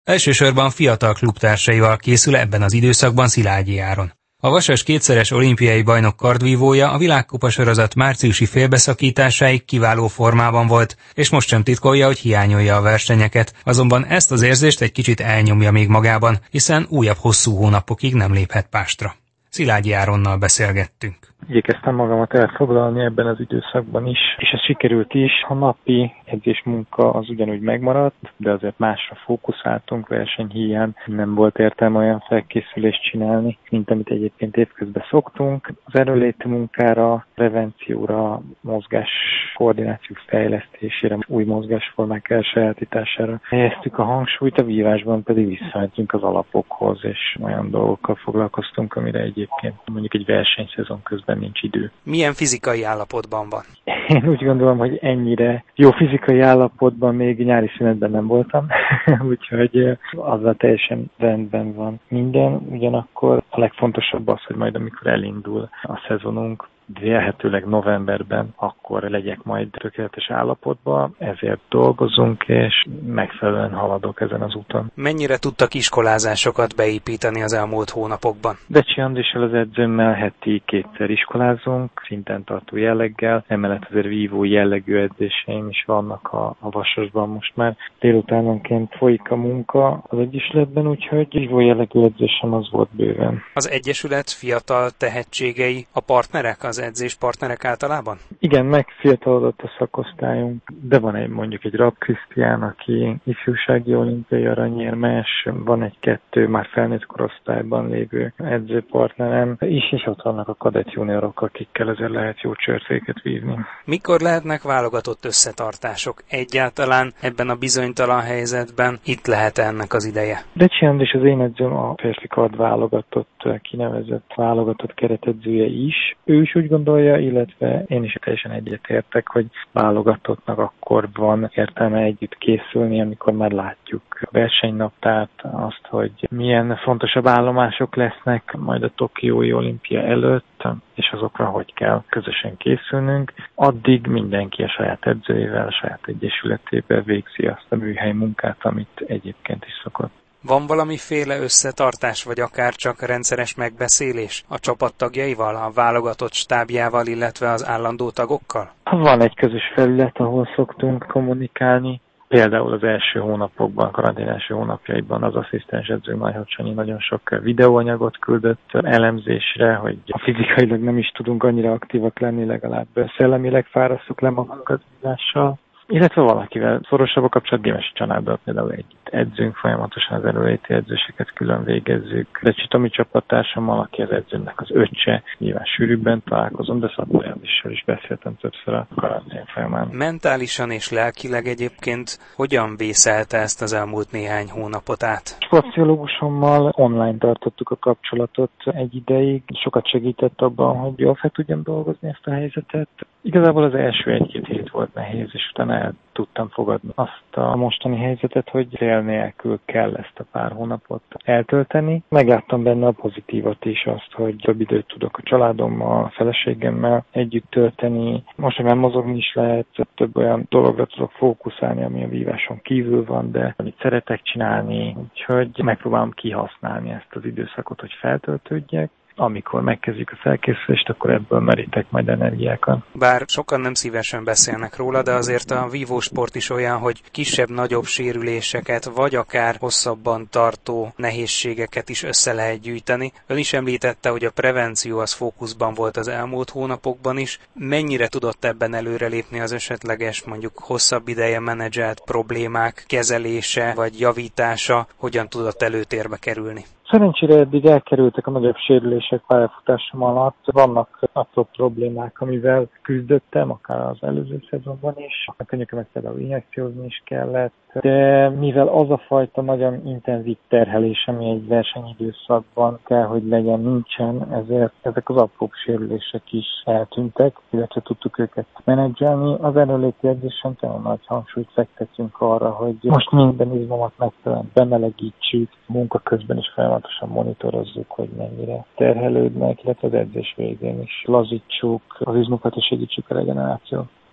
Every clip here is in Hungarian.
Elsősorban fiatal klubtársaival készül ebben az időszakban Szilágyi Áron. A Vasas kétszeres olimpiai bajnok kardvívója a világkupasorozat márciusi félbeszakításáig kiváló formában volt, és most sem titkolja, hogy hiányolja a versenyeket, azonban ezt az érzést egy kicsit elnyomja még magában, hiszen újabb hosszú hónapokig nem léphet pástra. Szilágyi Áronnal beszélgettünk. Igyekeztem magamat elfoglalni ebben az időszakban is, és ez sikerült is. A napi edzésmunka az ugyanúgy megmaradt, de azért másra fókuszáltunk, versenyhíján nem volt értelme olyan felkészülést csinálni, mint amit egyébként évközben szoktunk. Az erőléti munkára, prevencióra, mozgás koordináció fejlesztésére, új mozgásformák elsajátítására helyeztük a hangsúlyt, a vívásban pedig visszamentünk az alapokhoz, és olyan dolgokkal foglalkoztunk, amire egyébként mondjuk egy versenyszezon közben nincs idő. Milyen fizikai állapotban van? Én úgy gondolom, hogy ennyire jó fizikai állapotban még nyári szünetben nem voltam, úgyhogy azzal teljesen rendben van minden. Ugyanakkor a legfontosabb az, hogy majd amikor elindul a szezonunk, vélhetőleg novemberben, akkor legyek majd tökéletes állapotban, ezért dolgozunk, és megfelelően haladok ezen az úton. Mennyire tudtak iskolázásokat beépíteni az elmúlt hónapokban? Becsi Andrissal, az edzőmmel heti 2-szer iskolázunk, szinten tartó jelleggel, emellett azért vívó jellegű edzéseim is vannak a Vasasban most már. Délutánonként folyik a munka az egyesületben, úgyhogy vívó jellegű edzésem az volt bőven. Az egyesület fiatal tehetségei a partnerek, az edzéspartnerek általában? Igen, megfiatalodott a szakosztályunk, de van mondjuk egy Rapp Krisztián, aki ifjúsági olimpiai aranyérmes, van egy-kettő már felnőtt korosztályban lévő edzőpartnerem is, és ott vannak a kadett juniorok, akikkel ezért lehet jó csörtéket vívni. Mikor lehetnek válogatott összetartások? Egyáltalán ebben a bizonytalan helyzetben itt lehet ennek az ideje? Becsi Andris, az én edzőm, a férfi kard válogatott, kinevezett válogatott keretedzője is. Ő is úgy gondolja, illetve én is teljesen egyetértek, hogy válogatottnak akkor van értelme együtt készülni, amikor már látjuk a versenynaptárt, azt, hogy milyen fontosabb állomások lesznek majd a Tokiói olimpia előtt, és azokra hogy kell közösen készülnünk. Addig mindenki a saját edzőjével, a saját egyesületével végzi azt a műhely munkát, amit egyébként is szokott. Van valamiféle összetartás, vagy akár csak rendszeres megbeszélés a csapattagjaival, a válogatott stábjával, illetve az állandó tagokkal? Van egy közös felület, ahol szoktunk kommunikálni. Például az első hónapokban, karantén első hónapjaiban az asszisztens edző Majhot Sanyi nagyon sok videóanyagot küldött elemzésre, hogy fizikailag nem is tudunk annyira aktívak lenni, legalább szellemileg fárasszuk le magunkat vízással. Illetve valakivel szorosabb a kapcsolat, Gémesi Csanáddal például együtt edzünk, folyamatosan az erőléti edzéseket külön végezzük. Becsi Tomi csapattársammal, aki az edzőmnek az öccse, nyilván sűrűbben találkozom, de Szabó Jándissal is beszéltem többször a karantén folyamán. Mentálisan és lelkileg egyébként hogyan vészelte ezt az elmúlt néhány hónapot át? Sportpszichológusommal online tartottuk a kapcsolatot egy ideig, sokat segített abban, hogy jól fel tudjam dolgozni ezt a helyzetet. Igazából az első 1-2 hét volt nehéz, és utána el tudtam fogadni azt a mostani helyzetet, hogy fél nélkül kell ezt a pár hónapot eltölteni. Megláttam benne a pozitívat is, azt, hogy több időt tudok a családommal, a feleségemmel együtt tölteni. Most, hogy már mozogni is lehet, több olyan dologra tudok fókuszálni, ami a víváson kívül van, de amit szeretek csinálni, úgyhogy megpróbálom kihasználni ezt az időszakot, hogy feltöltődjek. Amikor megkezdjük a felkészülést, akkor ebből merítek majd energiákat. Bár sokan nem szívesen beszélnek róla, de azért a vívósport is olyan, hogy kisebb-nagyobb sérüléseket, vagy akár hosszabban tartó nehézségeket is össze lehet gyűjteni. Ön is említette, hogy a prevenció az fókuszban volt az elmúlt hónapokban is. Mennyire tudott ebben előrelépni az esetleges, mondjuk hosszabb ideje menedzselt problémák kezelése, vagy javítása, hogyan tudott előtérbe kerülni? Szerencsére eddig elkerültek a nagyobb sérülések pályafutásom alatt. Vannak apró problémák, amivel küzdöttem, akár az előző szezonban is. A könyökömet például injekciózni is kellett, de mivel az a fajta nagyon intenzív terhelés, ami egy versenyidőszakban kell, hogy legyen, nincsen, ezért ezek az apró sérülések is eltűntek, illetve tudtuk őket menedzselni. Az erőléti edzésen nagyon nagy hangsúlyt fektetünk arra, hogy most minden izmomat megfelelően bemelegítsük, munka közben is folyamatosan monitorozzuk, hogy mennyire terhelődnek, illetve az edzés végén is lazítsuk az izmokat és segítsük a regenerációt.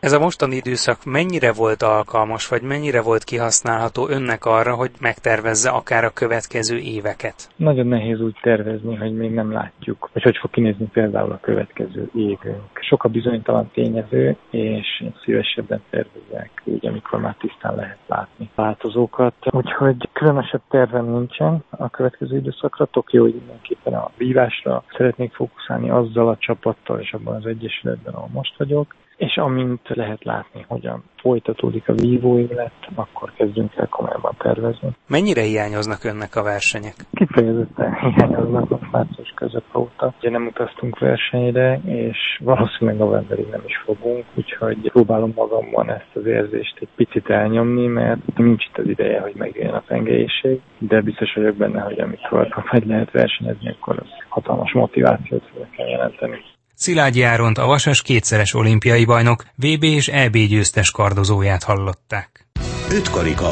Ez a mostani időszak mennyire volt alkalmas, vagy mennyire volt kihasználható önnek arra, hogy megtervezze akár a következő éveket? Nagyon nehéz úgy tervezni, hogy még nem látjuk, hogy fog kinézni például a következő évünk. Sok a bizonytalan tényező, és én szívesebben tervezek úgy, amikor már tisztán lehet látni változókat. Úgyhogy különösebb tervem nincsen a következő időszakra. Tokióig mindenképpen a vívásra szeretnék fókuszálni azzal a csapattal és abban az egyesületben, ahol most vagyok. És amint lehet látni, hogyan folytatódik a vívó élet, akkor kezdünk el komolyabban tervezni. Mennyire hiányoznak önnek a versenyek? Kifejezetten hiányoznak a március közep óta. Ugye nem utaztunk versenyre, és valószínűleg novemberig nem is fogunk, úgyhogy próbálom magamban ezt az érzést egy picit elnyomni, mert nincs itt az ideje, hogy megjöjjön a pengelyeiség, de biztos vagyok benne, hogy amikor majd lehet versenyezni, akkor az hatalmas motivációt fogok jelenteni. Szilágyi Áront, a Vasas kétszeres olimpiai bajnok, VB és EB győztes kardozóját hallották. Ötkarika.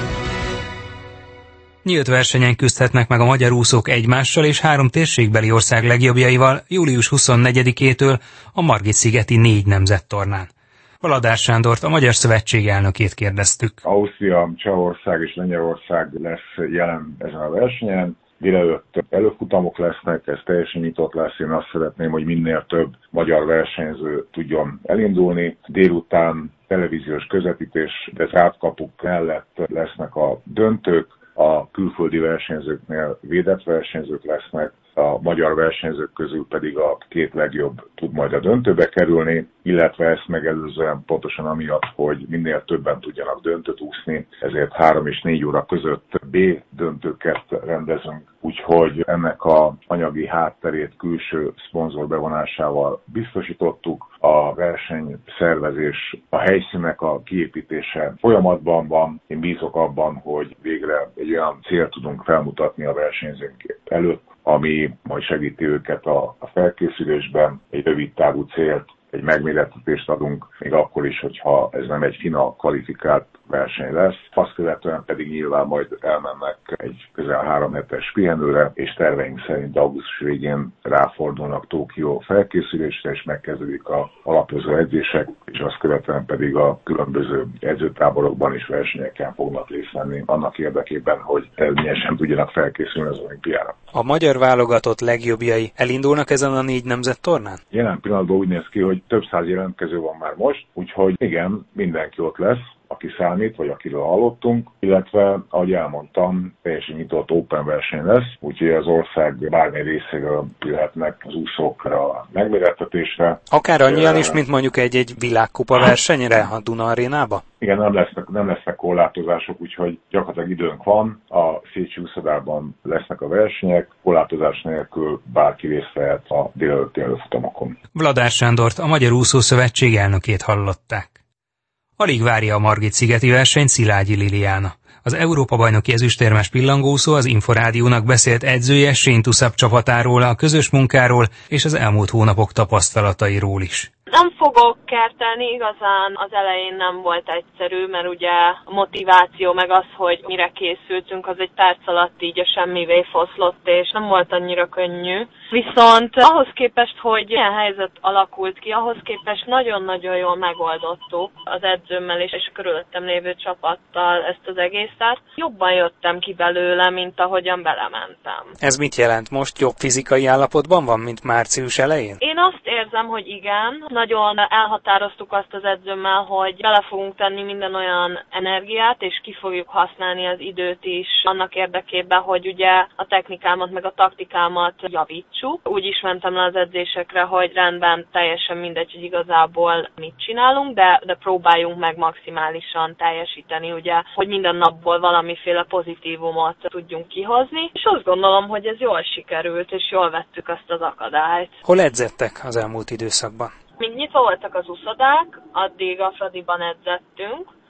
Nyílt versenyen küzdhetnek meg a magyar úszók egymással és 3 térségbeli ország legjobbjaival július 24-től a Margit-szigeti 4 nemzettornán. Valadár Sándort, a Magyar Szövetség elnökét kérdeztük. Ausztria, Csehország és Lengyelország lesz jelen ezen a versenyen. Délelőtt előfutamok lesznek, ez teljesen nyitott lesz. Én azt szeretném, hogy minél több magyar versenyző tudjon elindulni. Délután televíziós közvetítés, de zárt kapuk mellett lesznek a döntők. A külföldi versenyzőknél védett versenyzők lesznek, a magyar versenyzők közül pedig a 2 legjobb tud majd a döntőbe kerülni, illetve ezt megelőzően pontosan amiatt, hogy minél többen tudjanak döntőt úszni, ezért 3 és 4 óra között B döntőket rendezünk, úgyhogy ennek a anyagi hátterét külső szponzor bevonásával biztosítottuk. A versenyszervezés, a helyszínek a kiépítése folyamatban van. Én bízok abban, hogy végre egy olyan célt tudunk felmutatni a versenyzőnk előtt, ami majd segíti őket a felkészülésben, egy rövid távú célt, egy megmérettetést adunk, még akkor is, hogyha ez nem egy fina kvalifikált verseny lesz. Azt követően pedig nyilván majd elmennek egy közel 3 hetes pihenőre, és terveink szerint augusztus végén ráfordulnak Tokió felkészülésre, és megkezdődik a alapozó edzések, és azt követően pedig a különböző edzőtáborokban és versenyeken fognak részt venni annak érdekében, hogy eredményesen tudjanak felkészülni az olimpiára. A magyar válogatott legjobbjai elindulnak ezen a 4 nemzettornán? Jelen pillanatban úgy néz ki, hogy több 100 jelentkező van már most, úgyhogy igen, mindenki ott lesz, aki számít, vagy akiről hallottunk, illetve, ahogy elmondtam, teljesen nyitott open verseny lesz, úgyhogy az ország bármely részéről jöhetnek az úszókra a megmérettetésre. Akár annyian is, mint mondjuk egy világkupa versenyre a Duna arénába? Igen, nem lesznek korlátozások, úgyhogy gyakorlatilag időnk van, a Szécsi úszodában lesznek a versenyek, korlátozás nélkül bárki részt vehet a délelőtti előfutamokon. Valadár Sándort, a Magyar Úszószövetség elnökét hallották. Alig várja a Margit-szigeti versenyt Szilágyi Liliana. Az Európa-bajnoki ezüstérmes pillangóúszó az Inforádiónak beszélt edzője Séntuszap csapatáról, a közös munkáról és az elmúlt hónapok tapasztalatairól is. Nem fogok kertelni, igazán az elején nem volt egyszerű, mert ugye a motiváció meg az, hogy mire készültünk, az egy perc alatt így a semmivé foszlott, és nem volt annyira könnyű. Viszont ahhoz képest, hogy ilyen helyzet alakult ki, ahhoz képest nagyon-nagyon jól megoldottuk az edzőmmel és a körülöttem lévő csapattal ezt az egészet. Jobban jöttem ki belőle, mint ahogyan belementem. Ez mit jelent? Most jobb fizikai állapotban van, mint március elején? Én azt érzem, hogy igen. Nagyon elhatároztuk azt az edzőmmel, hogy bele fogunk tenni minden olyan energiát, és ki fogjuk használni az időt is annak érdekében, hogy ugye a technikámat meg a taktikámat javítsuk. Úgy is mentem le az edzésekre, hogy rendben, teljesen mindegy, hogy igazából mit csinálunk, de próbáljunk meg maximálisan teljesíteni, ugye, hogy minden napból valamiféle pozitívumot tudjunk kihozni. És azt gondolom, hogy ez jól sikerült, és jól vettük azt az akadályt. Hol edzettek az elmúlt időszakban? Míg nyitva voltak az úszodák, addig a Fradiban edzettünk,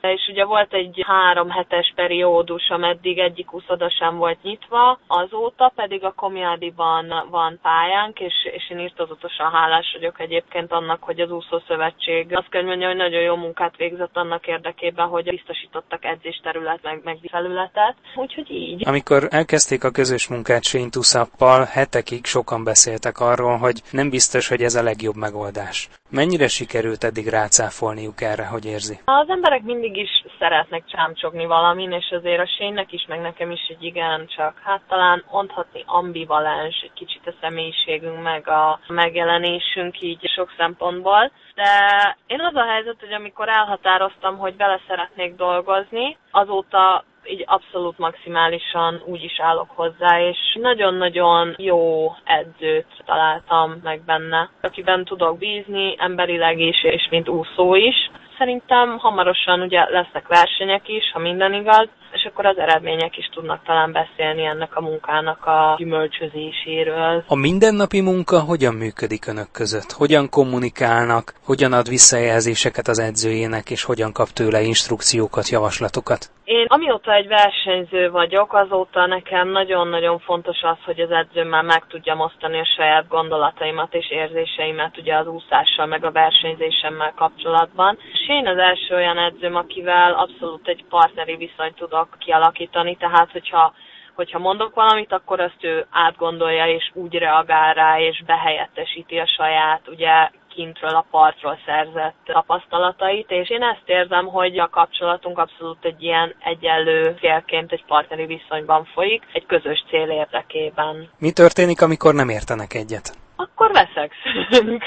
és ugye volt egy 3 hetes periódus, ameddig egyik úszoda sem volt nyitva, azóta pedig a Komjádiban van pályánk, és én irtózatosan hálás vagyok egyébként annak, hogy az úszószövetség azt kell mondja, hogy nagyon jó munkát végzett annak érdekében, hogy biztosítottak edzésterület meg felületet, úgyhogy így. Amikor elkezdték a közös munkát Shane Tuszappal, hetekig sokan beszéltek arról, hogy nem biztos, hogy ez a legjobb megoldás. Mennyire sikerült eddig rácáfolniuk erre, hogy érzi? Az emberek mindig is szeretnek csámcsogni valamin, és azért a Shane-nek is, meg nekem is egy igen, csak hát talán mondhatni ambivalens egy kicsit a személyiségünk, meg a megjelenésünk így sok szempontból. De én az a helyzet, hogy amikor elhatároztam, hogy bele szeretnék dolgozni, azóta így abszolút maximálisan úgy is állok hozzá, és nagyon-nagyon jó edzőt találtam meg benne, akiben tudok bízni, emberileg is, és mint úszó is. Szerintem hamarosan ugye lesznek versenyek is, ha minden igaz, és akkor az eredmények is tudnak talán beszélni ennek a munkának a gyümölcsözéséről. A mindennapi munka hogyan működik önök között? Hogyan kommunikálnak? Hogyan ad visszajelzéseket az edzőjének, és hogyan kap tőle instrukciókat, javaslatokat? Én amióta egy versenyző vagyok, azóta nekem nagyon-nagyon fontos az, hogy az edzőmmel meg tudjam osztani a saját gondolataimat és érzéseimet ugye az úszással, meg a versenyzésemmel kapcsolatban. És én az első olyan edzőm, akivel abszolút egy partneri viszonyt tudok kialakítani, tehát hogyha mondok valamit, akkor azt ő átgondolja és úgy reagál rá, és behelyettesíti a saját ugye kintről, a partról szerzett tapasztalatait, és én ezt érzem, hogy a kapcsolatunk abszolút egy ilyen egyenlő félként egy partneri viszonyban folyik, egy közös cél érdekében. Mi történik, amikor nem értenek egyet? Akkor veszekszünk.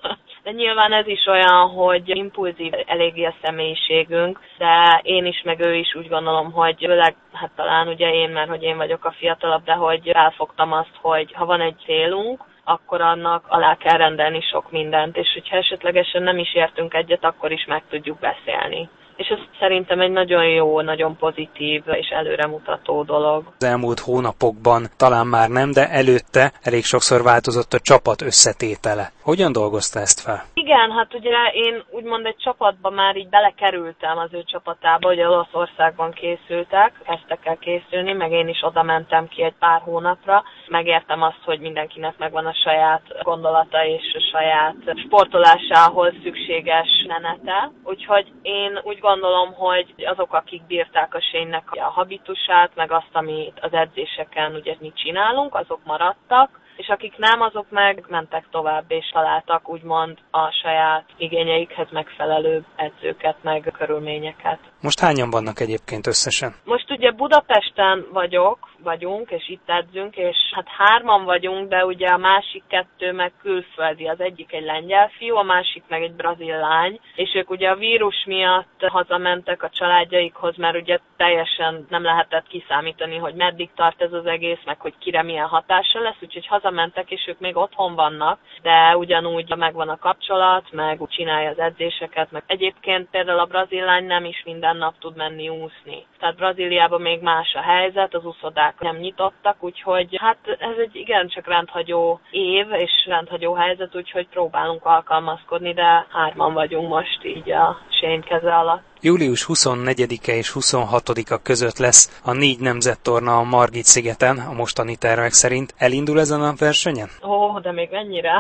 De nyilván ez is olyan, hogy impulzív eléggé a személyiségünk, de én is, meg ő is úgy gondolom, hogy főleg, hát talán ugye én, mert hogy én vagyok a fiatalabb, de hogy elfogtam azt, hogy ha van egy célunk, akkor annak alá kell rendelni sok mindent, és hogyha esetlegesen nem is értünk egyet, akkor is meg tudjuk beszélni. És ez szerintem egy nagyon jó, nagyon pozitív és előremutató dolog. Az elmúlt hónapokban talán már nem, de előtte elég sokszor változott a csapat összetétele. Hogyan dolgozta ezt fel? Igen, hát ugye én úgymond egy csapatba már így belekerültem az ő csapatába, hogy Olaszországban készültek, kezdtek el készülni, meg én is oda mentem ki egy pár hónapra. Megértem azt, hogy mindenkinek megvan a saját gondolata és a saját sportolásához szükséges menete. Úgyhogy én úgy gondolom, hogy azok, akik bírták a Shane-nek a habitusát, meg azt, amit az edzéseken ugye mi csinálunk, azok maradtak, és akik nem, azok meg mentek tovább, és találtak úgymond a saját igényeikhez megfelelő edzőket, meg körülményeket. Most hányan vannak egyébként összesen? Most ugye Budapesten vagyunk, és itt edzünk, és hát 3 vagyunk, de ugye a másik 2 meg külföldi, az egyik egy lengyel fiú, a másik meg egy brazil lány, és ők ugye a vírus miatt hazamentek a családjaikhoz, mert ugye teljesen nem lehetett kiszámítani, hogy meddig tart ez az egész, meg hogy kire milyen hatása lesz, úgyhogy hazamentek, és ők még otthon vannak, de ugyanúgy megvan a kapcsolat, meg úgy csinálja az edzéseket, meg egyébként például a brazil lány nem is minden nap tud menni úszni. Tehát Brazíliában még más a helyzet, az úszodák nem nyitottak, úgyhogy hát ez egy igencsak rendhagyó év és rendhagyó helyzet, úgyhogy próbálunk alkalmazkodni, de 3 vagyunk most így a Shane keze alatt. Július 24-e és 26-a között lesz a 4 nemzettorna a Margit-szigeten, a mostani tervek szerint. Elindul ezen a versenyen? De még mennyire?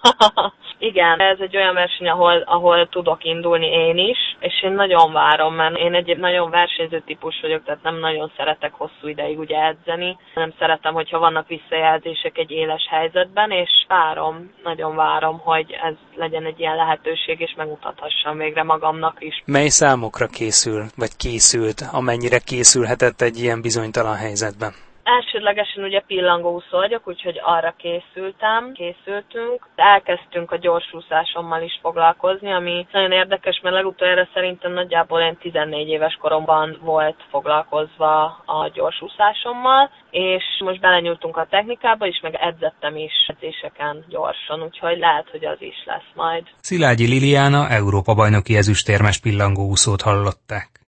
Igen, ez egy olyan verseny, ahol tudok indulni én is, és én nagyon várom, mert én egy nagyon versenyző típus vagyok, tehát nem nagyon szeretek hosszú ideig ugye edzeni, nem szeretem, hogyha vannak visszajelzések egy éles helyzetben, és nagyon várom, hogy ez legyen egy ilyen lehetőség, és megmutathassam végre magamnak is. Mely számokra készül, vagy készült, amennyire készülhetett egy ilyen bizonytalan helyzetben? Elsődlegesen ugye pillangóúszó vagyok, úgyhogy arra készültünk. Elkezdtünk a gyorsúszásommal is foglalkozni, ami nagyon érdekes, mert legutoljára szerintem nagyjából én 14 éves koromban volt foglalkozva a gyorsúszásommal, és most belenyúltunk a technikába is, meg edzettem is edzéseken gyorsan, úgyhogy lehet, hogy az is lesz majd. Szilágyi Liliana Európa-bajnoki ezüstérmes pillangóúszót hallották.